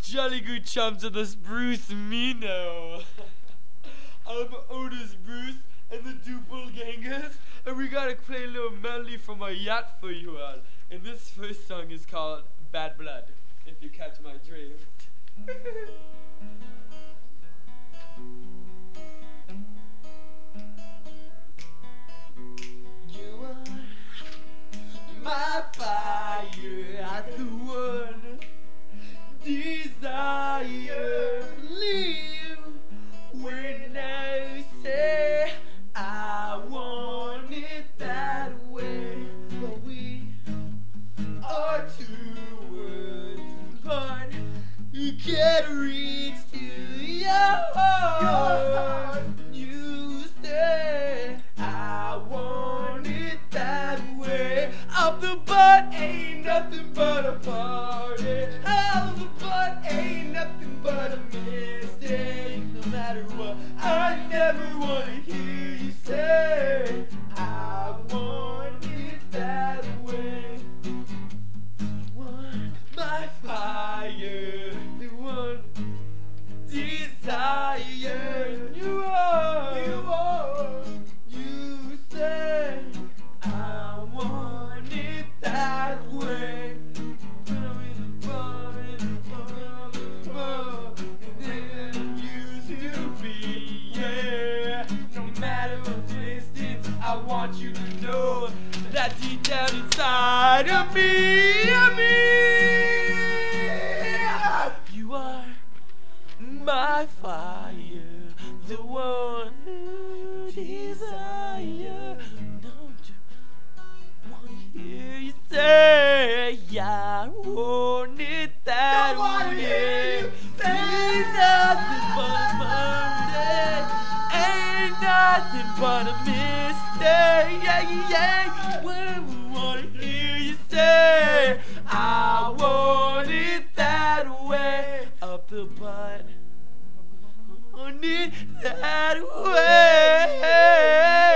jolly good chums of this Bruce Mino. I'm Otis Bruce and the Doppelgangers, and we gotta play a little melody from our yacht for you all. And this first song is called Bad Blood, if you catch my drift. You are my fire, the one desire. Leave when I say I want it that way. But we are two words, but you can't reach to your heart. You say I want it that way. Up the butt ain't nothing but a party. Out the butt ain't nothing but a mistake. No matter what, I never wanna hear you say I want it that way. One, my fire, the one desire. You say I want it that way. I want you to know that deep down inside of me, you are my fire, the one who desire. Don't you want to hear you say, I want it that way. Ain't nothing but a Monday, ain't nothing but a mistake. Yeah. When we wanna hear you say, I want it that way. Up the butt, want it that way.